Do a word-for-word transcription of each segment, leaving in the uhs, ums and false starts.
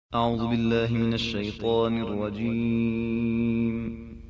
أعوذ بالله من الشيطان الرجيم.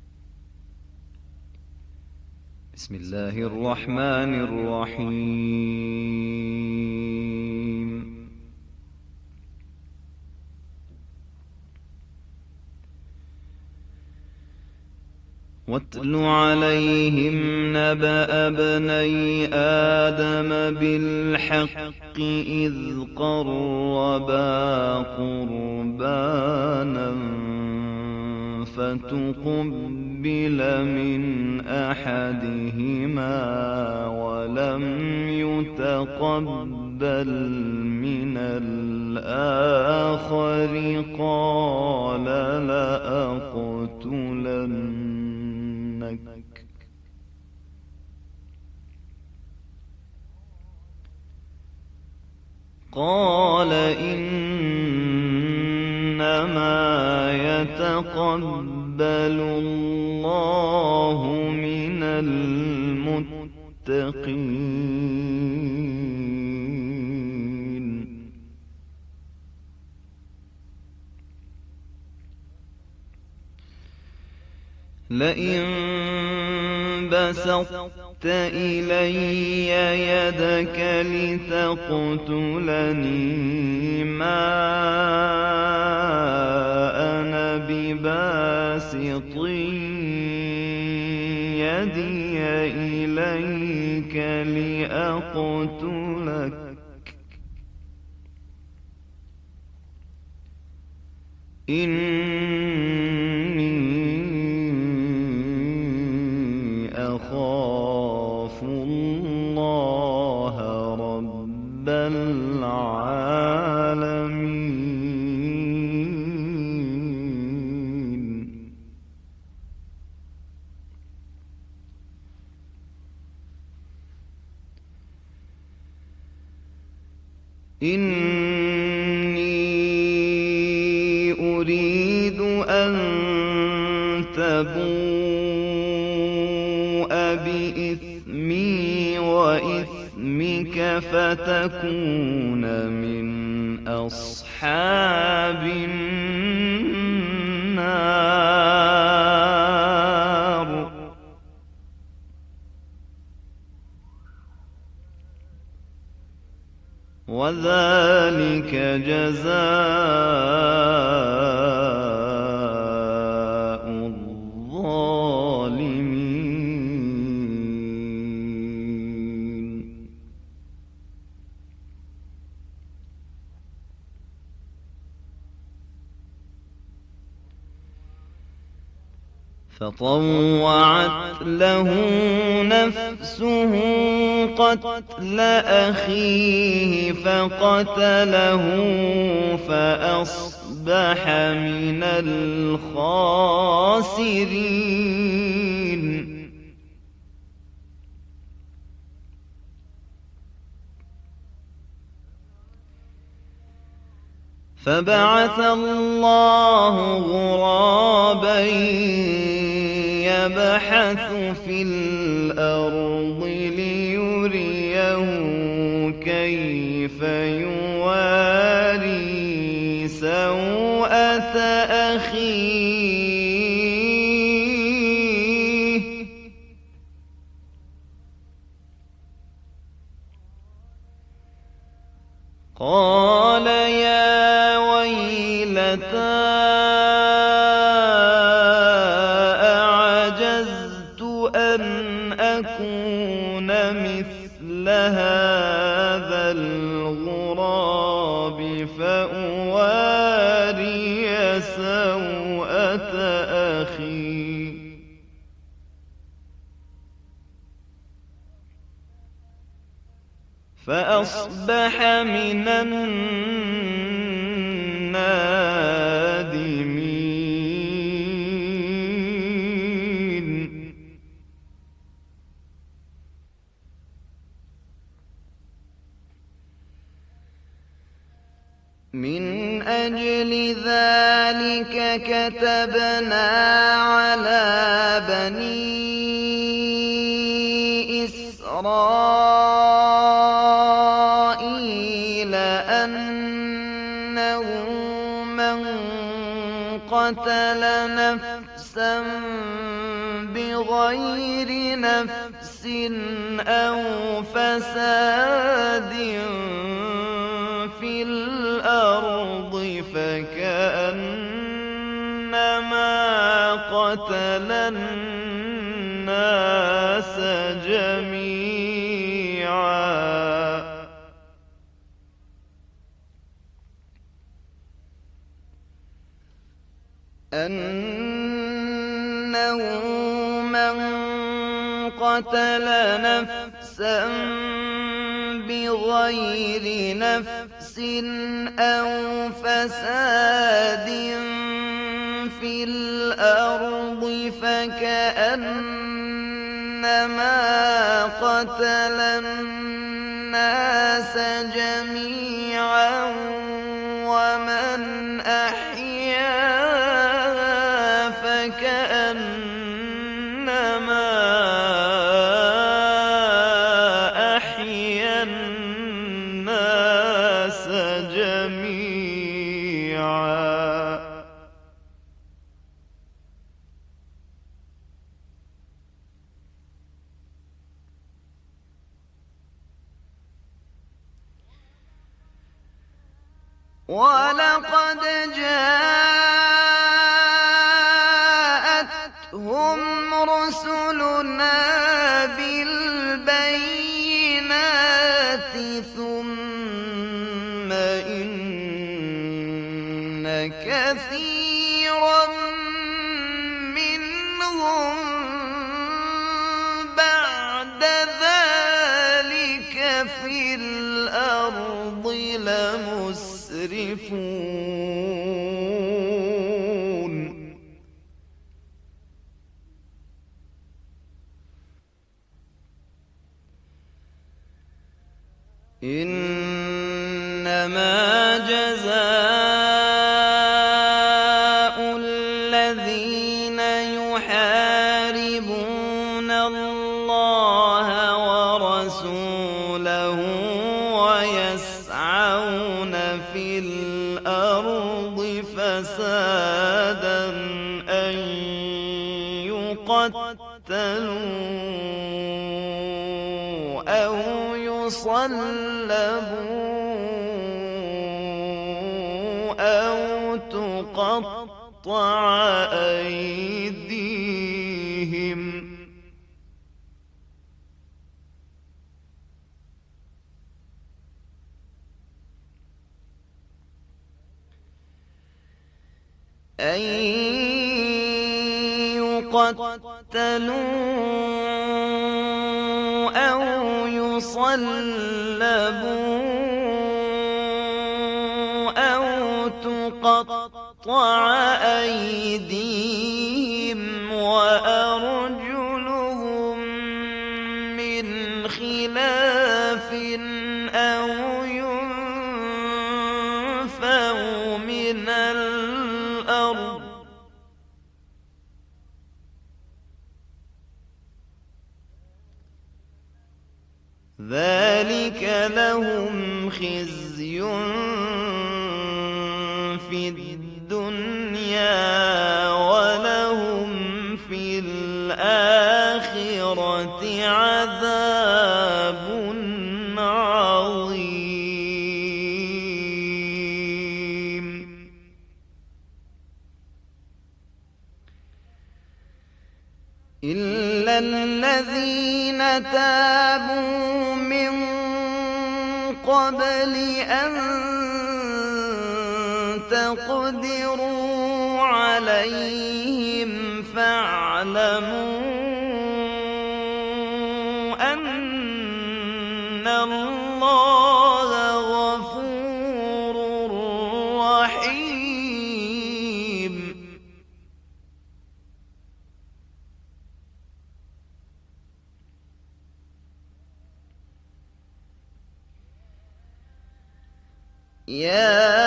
بسم الله الرحمن الرحيم. واتل عليهم نبأ ابني آدم بالحق إذ قربا قربانا فتقبل من أحدهما ولم يتقبل من الآخر قال لأقتلنك قال إنما يتقبل الله من المتقين. لئن بسطت إلي يدك لتقتلني ما أنا بباسط يدي إليك لأقتلك أخاف الله رب العالمين. إني أريد أن تبوء بإثمي وإثمك فتكون من أصحاب النار. وذلك جزاء الظالمين. فطوعت له نفسه قتل أخيه فقتله فأصبح من الخاسرين. فبعث الله غرابا يبحث في الأرض ليريه كيف يواري سوءة أخيه قال يا ويلتى أعجزت أن أكون مثل هذا الغراب فأواري سوءة أخي فأصبح من النادمين. من أجل ذلك كتبنا على بني إسرائيل أنه من قتل نفسا بغير نفس أو فساد في الأرض فكأنما قتل الناس جميعا أنه من قتل نفسا بغير نفس أو فساد في الأرض فكأنما قتل الناس جميعا ومن أحياها فكأنما أحيا الناس جميعا ولقد جاءتهم رسلنا بالبينات ثم إن كثيرا منهم بعد ذلك في الأرض لمسرفون إنما جزاء الذين يحاربون الله ورسوله ويسعون في الأرض فسادا أن يقتلوا أو يصلبوا أو تقطع أيديهم أن يقتلوا أو يصلبوا أو تقطع أيديهم وأرجلهم من خلاف أو ينفوا من الأرض ذلك لهم خزي في الدنيا ولهم في الآخرة عذاب عظيم إلا الذين تابوا من قبل أن تقدروا عليهم فاعلموا أن الله غفور رحيم يا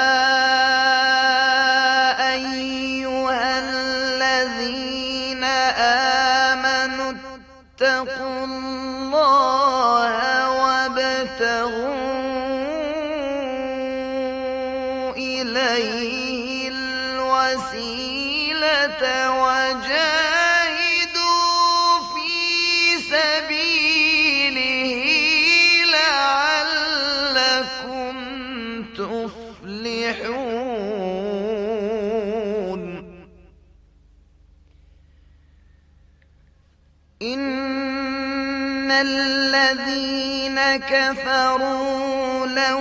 أيها الذين آمنوا اتقوا الله وابتغوا إليه الوسيلة وجاهدوا في سبيله لعلكم تفلحون. إن الذين كفروا لو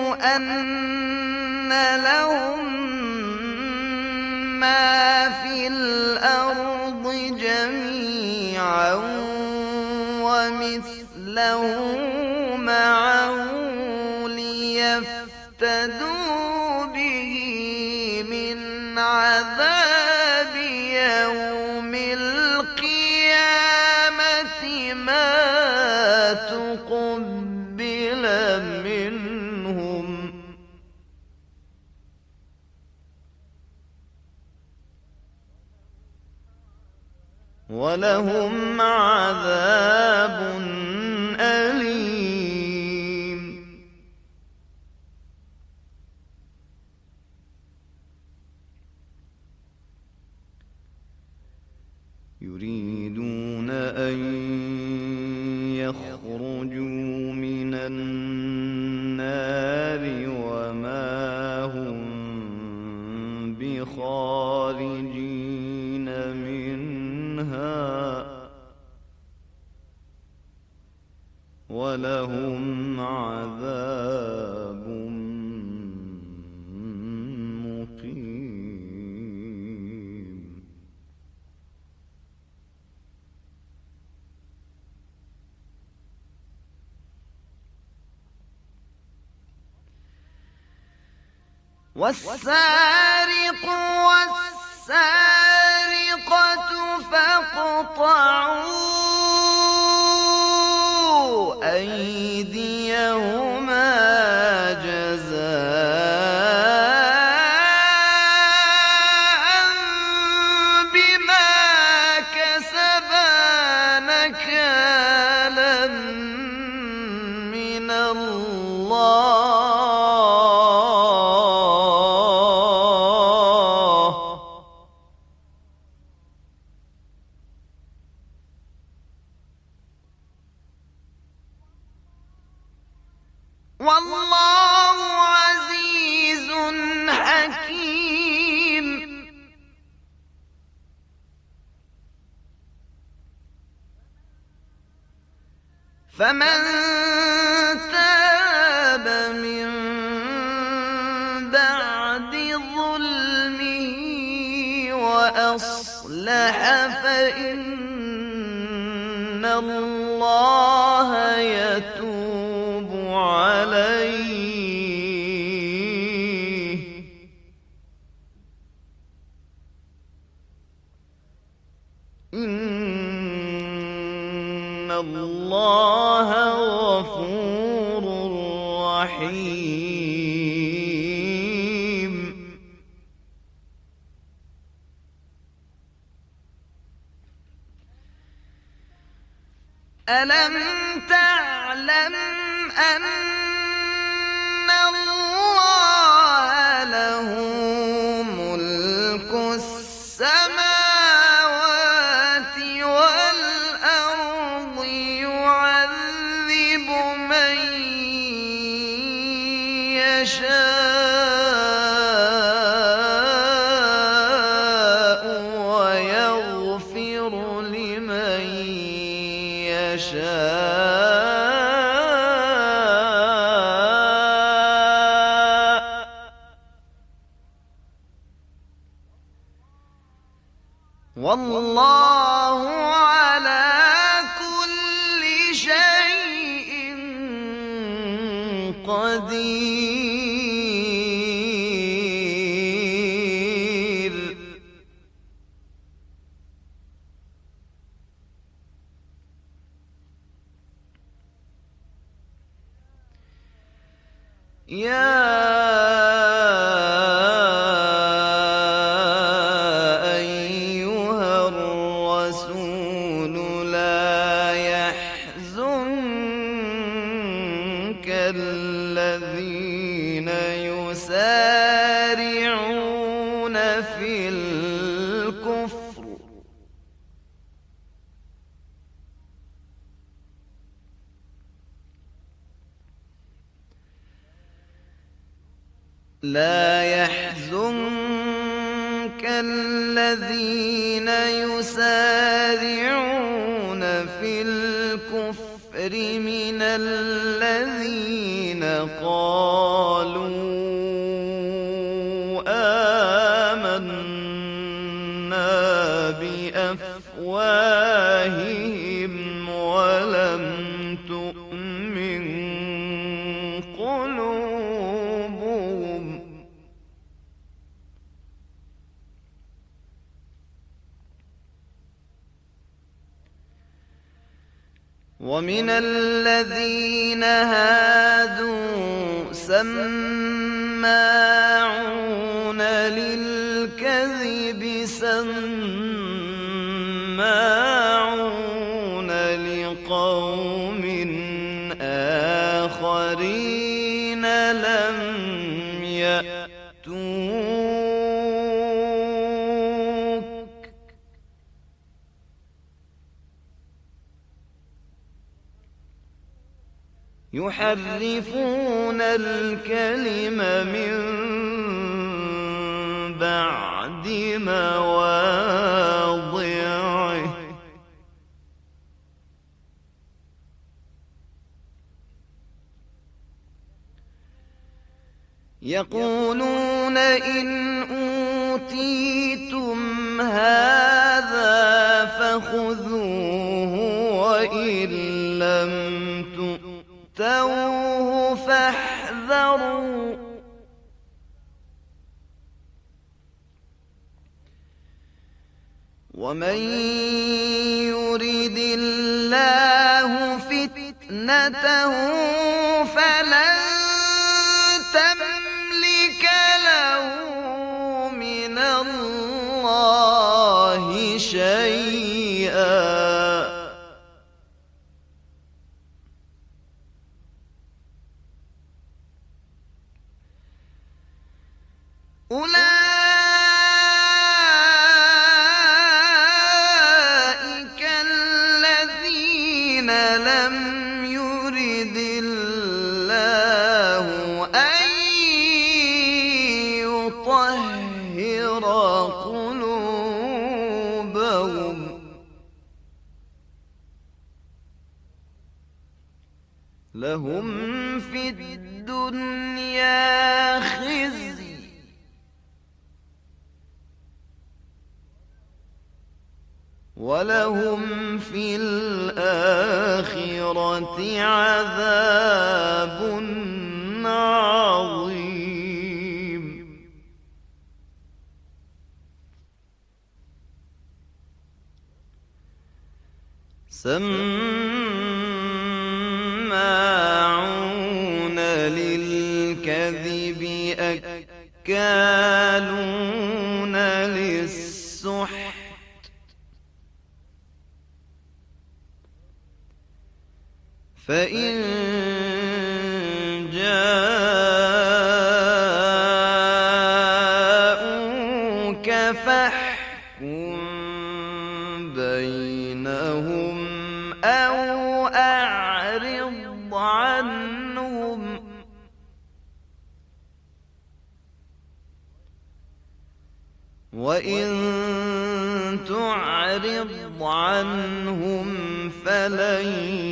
أن لهم ما في الأرض جميعا ومثله معه ليفتدوا به من عذاب يوم القيامة ما تقبل منهم ولهم عذاب أليم. يريدون أن يخرجوا من النار وما هم بخارجين منها ولهم عذاب مقيم. والسارق والسارقة فاقطعوا أيديهما جزاء بما كسبا نكالا من الله والله عزيز حكيم. فمن تاب من بعد ظلمه وأصلح فإن الله يتوب عليه إن الله غفور رحيم. ألم تعلم أن الله له ملك السماوات والأرض يعذب من يشاء ويغفر لمن يشاء والله على كل شيء قدير. يا أيها الرسول لا يحزنك الذين يسارعون في لا يحزنك الذين يسارعون في الكفر من الذين قالوا آمنا بأفواههم ولم تؤمن قلوبهم ومن الذين هادوا سماعون للكذب سماعون لقوم آخرين لم يأتوك يحرفون الكلم من بعد مواضعه يقولون إن أوتيتم هذا فخذوه وإن لم تؤتوه فاحذروا ومن يرد الله فتنته فلن تملك له من الله شيئا أولئك الذين لم يرد الله أن يطهر قلوبهم لهم في الدنيا خزي ولهم في الآخرة عذاب عظيم سماعون للكذب أكالون للسحت فإن جاءوك فاحكم بينهم أو أعرض عنهم وإن تعرض عنهم فلن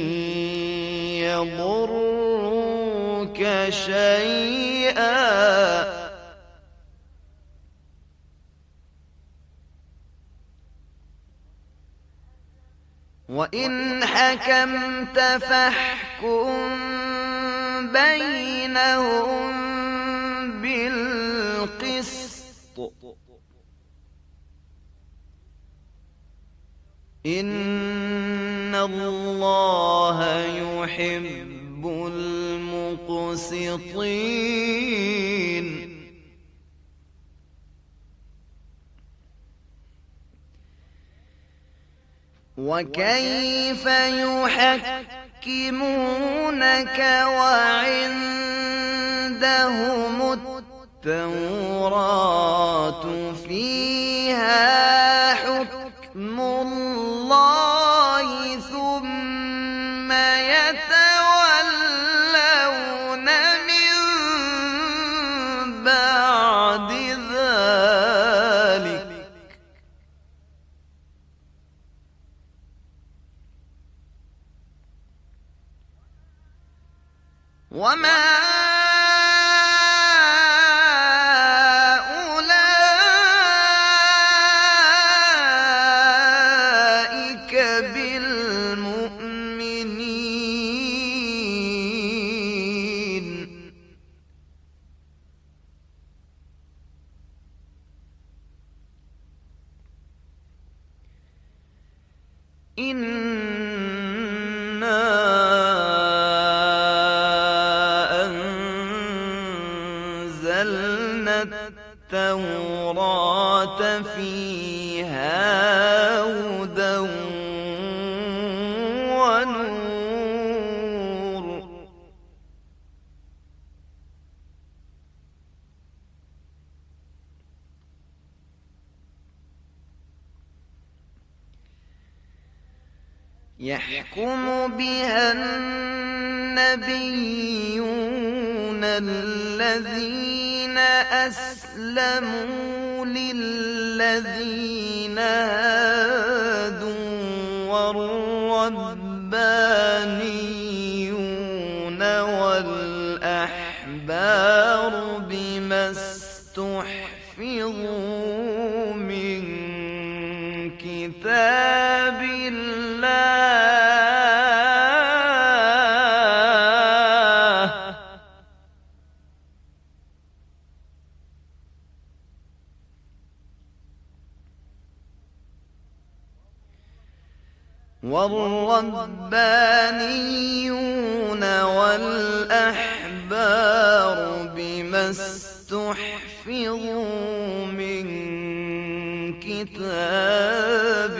يضروك شيئا وإن حكمت فاحكم بينهم بالقسط إن الله يحب المقسطين وكيف يحكمونك وعندهم التوراة فيها حكم الله ثم يتولون من بعد ذلك وما أولئك بالمؤمنين إنا أنزلنا التوراة فيها هدى ونور يحكم بها النبيون الذين أسلموا للذين هادوا والربانيون والأحبار بما استحفظوا من كتاب الله والربانيون والأحبار بما استحفظوا من كتاب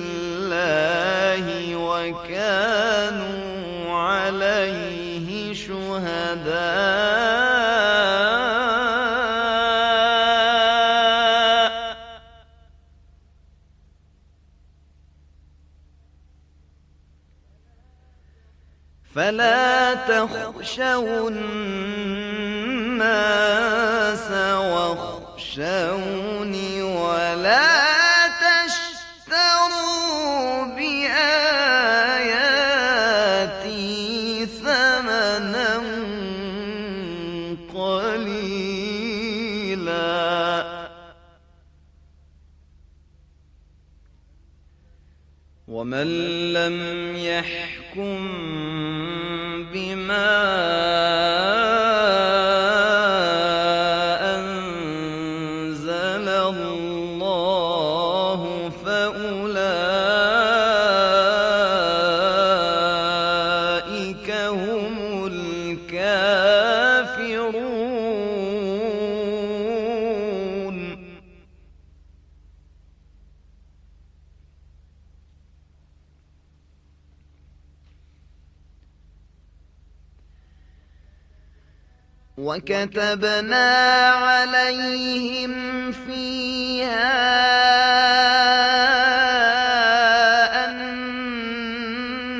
الله وكانوا عليه شهداء فلا تخشوا الناس واخشوني ولا تشتروا بآياتي ثمنا قليلا ومن لم يحكم بما أنزل الله فأولئك هم الكافرون وكتبنا عليهم فيها أن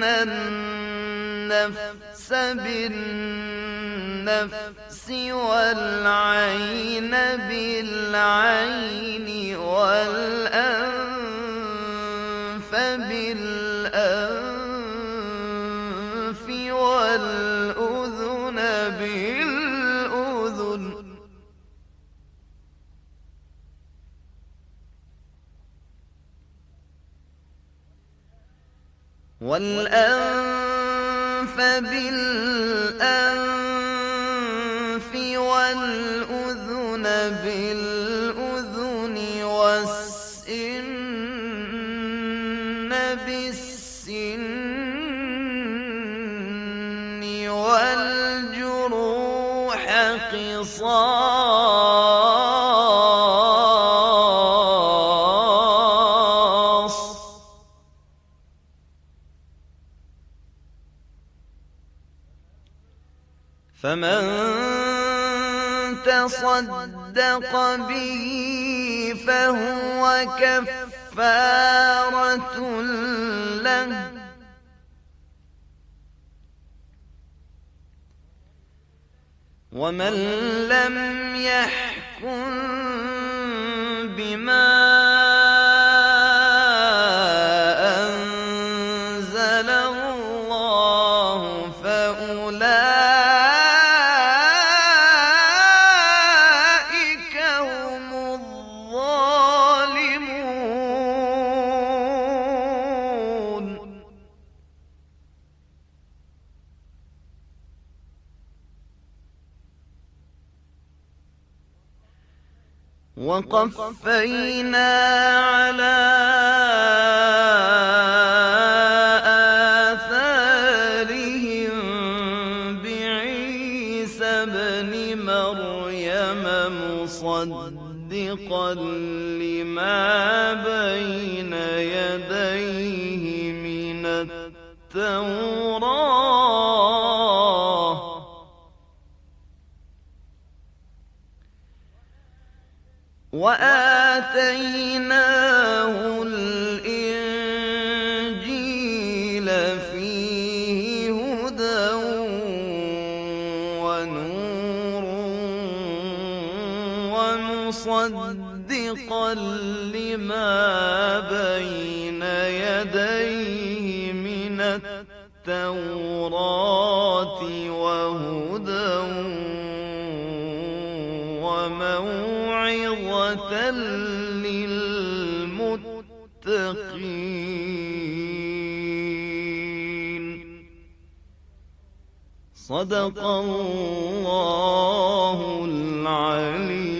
النفس بالنفس والعين بالعين والأنف بالأنف والأذن بالأذن والأنف بالأنف والأذن بالأذن والسن بالسن والجروح قصاص فمن تصدق به فهو كفارة له ومن لم يحكم بما أنزل الله فأولئك هم الظالمون. وقفينا على آثارهم بعيسى ابن مريم مصدقا لما بين يديه من التوراة وآتيناه الإنجيل فيه هدى ونور ومصدقا لما بين يديه من التوراة وهدى وموعظة للمتقين. صدق الله العليم.